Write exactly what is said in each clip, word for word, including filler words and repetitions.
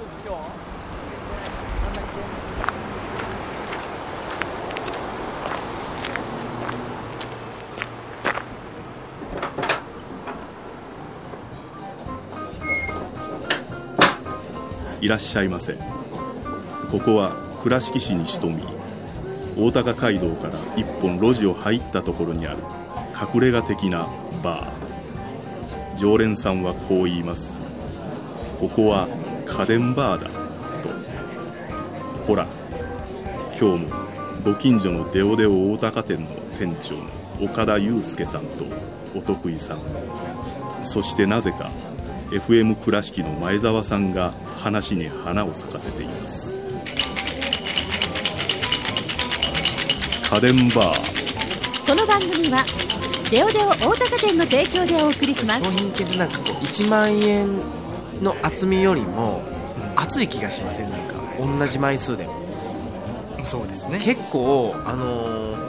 いらっしゃいませ。ここは倉敷市に潜み、大高街道から一本路地を入ったところにある隠れ家的なバー。常連さんはこう言います。ここは家電バーだと。ほら、今日もご近所のデオデオ大高店の店長の岡田祐介さんとお得意さん、そしてなぜかエフエム 倉敷の前澤さんが話に花を咲かせています。家電バー。 この番組はデオデオ大高店の提供でお送りします。 商品券ってなんかこういちまん円の厚みよりも厚い気がしません？なんか同じ枚数でも。 そうですね。 結構あのー、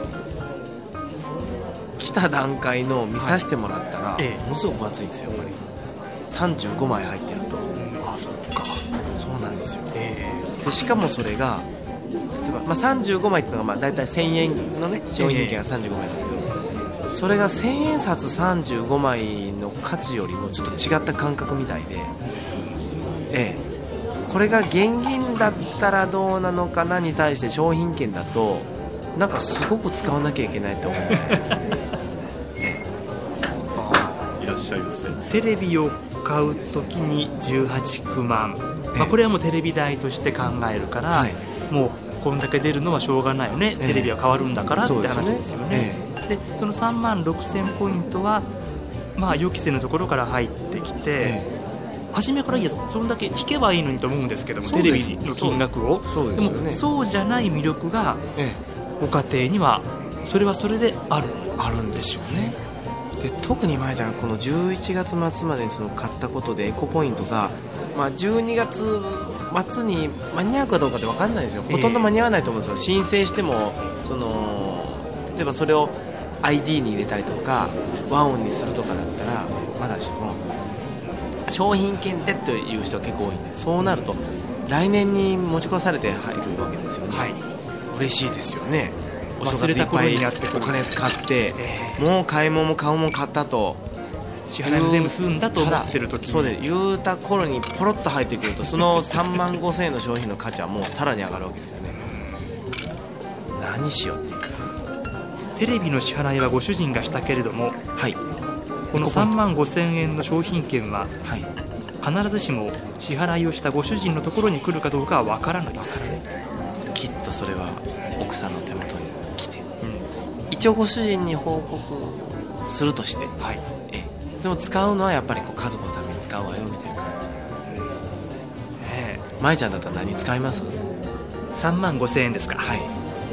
来た段階の見させてもらったら、はい、ものすごく厚いんですよ。やっぱりさんじゅうごまい入ってると、うん、あ、そっか、そうなんですよ、えー、でしかもそれが例えば、まあ、さんじゅうごまいっていうのがまあ大体せんえんのね商品券がさんじゅうごまいなんですけど、えー、それがせんえん札さんじゅうごまいの価値よりもちょっと違った感覚みたいで、ええこれが現金だったらどうなのかなに対して商品券だとなんかすごく使わなきゃいけないと思うみたいですね、ええ、いらっしゃいませ。 テレビを買うときにじゅうはち、きゅうまん、まあ、これはもうテレビ代として考えるから、はい、もうこんだけ出るのはしょうがないよね、ええ、テレビは変わるんだからって話ですよね。そで、ねえ、そのさんまんろくせんポイントは、まあ、予期せぬところから入ってきて、ええ初めからいいです、それだけ引けばいいのにと思うんですけども、テレビの金額を。そうですよね。でもそうじゃない魅力が、ええ、ご家庭にはそれはそれであるあるんでしょうね。で特に前ちゃんこのじゅういちがつ末までにその買ったことでエコポイントが、まあ、じゅうにがつ末に間に合うかどうかって分かんないですよ。ほとんど間に合わないと思うんですよ、えー、申請してもその例えばそれを アイディー に入れたりとか和音にするとかだったらまだしも商品券でという人は結構多いんで、そうなると来年に持ち越されて入るわけですよね、はい、嬉しいですよね。お正月いっぱいお金使って、えー、もう買い物も買うもん買ったと支払いも全部済んだと思ってる時にそうで言うた頃にポロッと入ってくるとそのさんまんごせんえんの商品の価値はもうさらに上がるわけですよね。何しようっていう。 テレビの支払いはご主人がしたけれども、はい、このさんまんごせんえんの商品券は、はい、必ずしも支払いをしたご主人のところに来るかどうかは分からないですね。 きっとそれは奥さんの手元に来て、うん、一応ご主人に報告するとして、はい、えでも使うのはやっぱりこう家族のために使うわよみたいな感じ、ええ、舞ちゃんだったら何使います？ さんまんごせんえんですか。はい。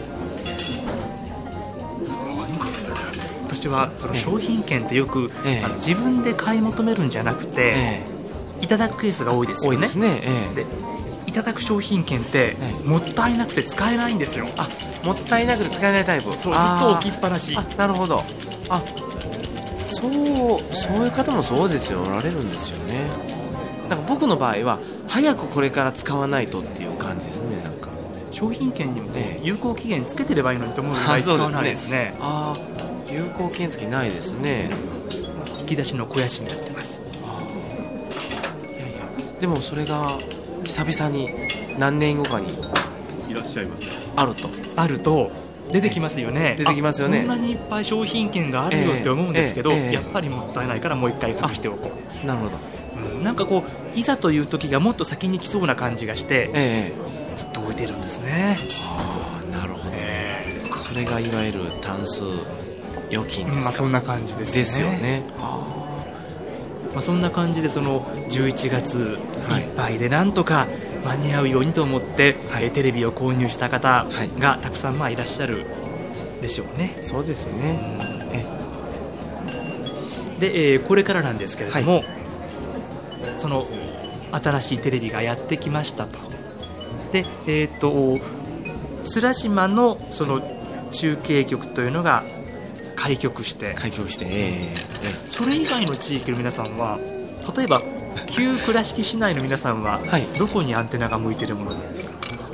私はその商品券ってよく、ええ、あの自分で買い求めるんじゃなくて、ええ、いただくケースが多いですよね。多いですね、ええ、でいただく商品券って、ええ、もったいなくて使えないんですよ。 あ、もったいなくて使えないタイプ。 そう、ずっと置きっぱなし。 あ、なるほど。あ、そうそういう方もそうですよ、おられるんですよね。なんか僕の場合は早くこれから使わないとっていう感じですね。なんか商品券にも、ね、有効期限つけてればいいのにと思うぐらい使わないですね。 ああ、有効期限付きないですね。 引き出しの肥やしになってます。 あ、いやいや、でもそれが久々に何年後かにいらっしゃいますあるとあると出てきますよね。 出てきますよね。 こんなにいっぱい商品券があるよって思うんですけど、えーえーえー、やっぱりもったいないからもう一回隠しておこう。 なるほど、 うん、なんかこういざという時がもっと先に来そうな感じがして、えー、ずっと置いてるんですね。 ああ、なるほどね、えー、それがいわゆる単数預金ですか。 まあ、そんな感じですね。 ですよね。 はあ、まあ、そんな感じでそのじゅういちがついっぱいでなんとか間に合うようにと思って、はい、えテレビを購入した方がたくさんまあいらっしゃるでしょうね。 そうですね、 うん、えで、えー、これからなんですけれども、はい、その新しいテレビがやってきましたと。で、えー、と津島のその中継局というのが開局して開局して、えーえー、 それ以外の地域の皆さんは例えば旧倉敷市内の皆さんは、 はい、 どこにアンテナが向いてるものなんですか？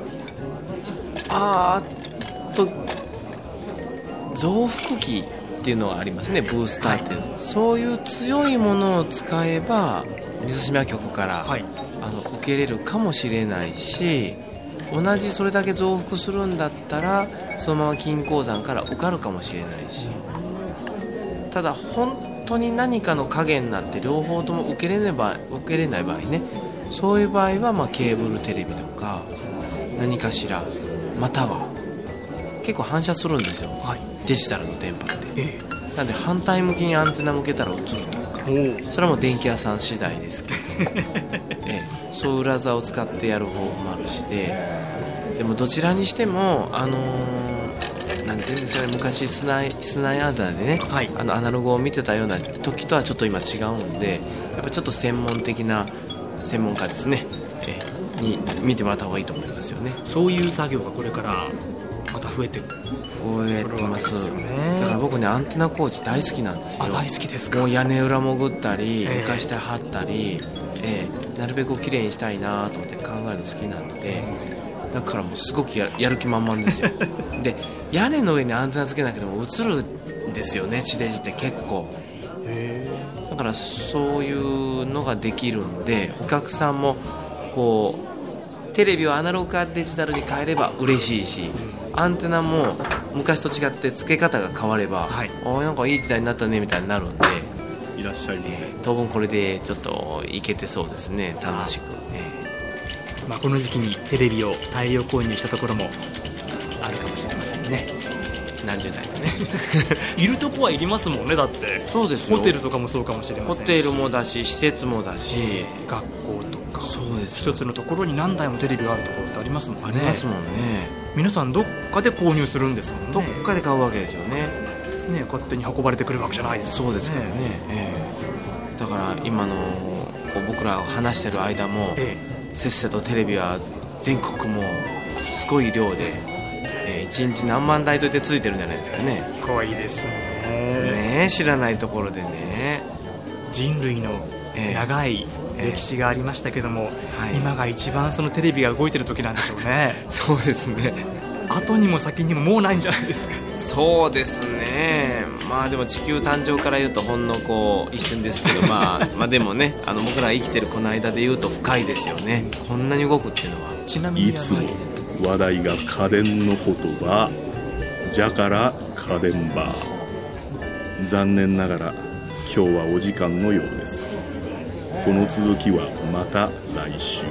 あーと増幅器っていうのはありますね。ブースターっていう、はい、そういう強いものを使えば水島局から、はい、あの受けれるかもしれないし、同じそれだけ増幅するんだったらそのまま金鉱山から受かるかもしれないし、ただ本当に何かの影になって両方とも受けれれば受けれない場合ね、そういう場合はまあケーブルテレビとか何かしら、または結構反射するんですよ、はい、デジタルの電波って、ええ、なんで反対向きにアンテナ向けたら映るとか、それはもう電気屋さん次第ですけど、ええ、そういう裏技を使ってやる方法もあるしで、でもどちらにしてもあのー、なんていうんですかね、昔スナイ、スナイアンテナでね、はい、あのアナログを見てたような時とはちょっと今違うんで、やっぱちょっと専門的な専門家ですね、ええ、に見てもらった方がいいと思いますよね。 そういう作業がこれからまた増えて増えてますよね。だから僕ね、アンテナ工事大好きなんですよ。 あ、大好きですか。 もう屋根裏潜ったり床下張ったり、えー、なるべくきれいにしたいなと思って考えるの好きなので、だからもうすごく や, やる気満々ですよ。で、屋根の上にアンテナつけなくても映るんですよね、地デジって結構。へー。だからそういうのができるんで、お客さんもこうテレビをアナログからデジタルに変えれば嬉しいし、アンテナも昔と違って付け方が変われば、はい、あ、なんかいい時代になったねみたいになるんで、 いらっしゃいませ、 えー、当分これでちょっといけてそうですね、楽しく、 えーまあ、この時期にテレビを大量購入したところもあるかもしれませんね。 何十代かねいるとこはいりますもんね。だってそうですよ、 ホテルとかもそうかもしれませんし、 ホテルもだし施設もだし、 えー、学校とか、 そうです、 一つのところに何台もテレビがあるところってありますもんね。 ありますもんね。 皆さんどっかで購入するんですもんね。 どっかで買うわけですよね。 ね、勝手に運ばれてくるわけじゃないですもんね。そうですからね、えー、だから今のこう僕らが話してる間も、えー、せっせとテレビは全国もすごい量で、えー、いちにち何万台といてついてるんじゃないですかね。 すごいですね。 ね、知らないところでね、 人類の長い、えー、歴史がありましたけども、えーはい、今が一番そのテレビが動いてる時なんでしょうね。 そうですね。 後にも先にももうないんじゃないですか。 そうですね。まあでも地球誕生から言うとほんのこう一瞬ですけど、まあ、まあでもね、あの僕ら生きてるこの間で言うと深いですよね。こんなに動くっていうのは。 ちなみにいつも話題が家電の言葉じゃから家電バー。残念ながら今日はお時間のようです。この続きはまた来週。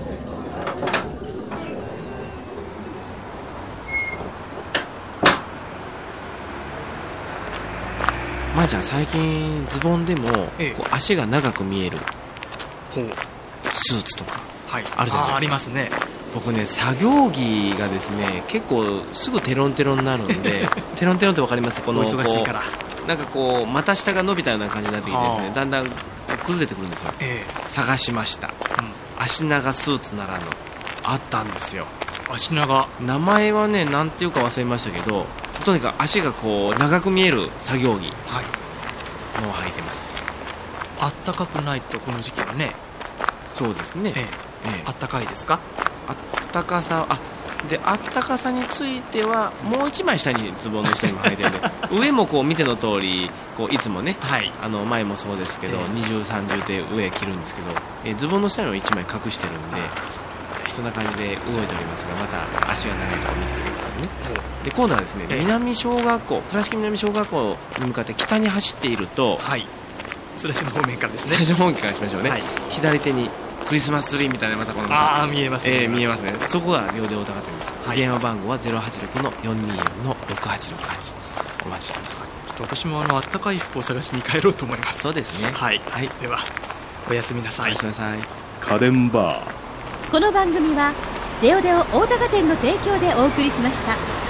まあじゃあ最近ズボンでもこう足が長く見えるスーツとかあるじゃないですか。 あ、ありますね。 僕ね、作業着がですね結構すぐテロンテロンになるんでテロンテロンって分かります？このお忙しいからなんかこう股下が伸びたような感じになってきてですね、だんだん崩れてくるんですよ、えー、探しました、うん、足長スーツならぬあったんですよ。 足長、 名前はねなんていうか忘れましたけど、とにかく足がこう長く見える作業着のを履いてます、 はい、あったかくないとこの時期はね。 そうですね、ええええ、あったかいですか？ あったかさ、あであったかさについてはもう一枚下にズボンの下にも履いてるんで上もこう見ての通りこういつもね、はい、あの前もそうですけど、えー、にじゅう、さんじゅうで上着るんですけど、えー、ズボンの下にもいちまい隠してるんで、そんな感じで動いておりますが、また足が長いところ見てくださいね。で今度はですね、えー、南小学校、倉敷南小学校に向かって北に走っていると、 はい、鶴島方面からですね。 鶴島方面からしましょうね、はい、左手にクリスマスツリーみたいなまたこのあ見えますね、 えー、見えますね。そこが両手大高店です、はい、電話番号は ゼロはちろくのよんにーよんのろくはちろくはち、お待ちしています。 ちょっと私もあのあったかい服を探しに帰ろうと思います。 そうですね、 はい、はい、ではおやすみなさい。 おやすみなさい。 家電バー。 この番組はレオデオ大高店の提供でお送りしました。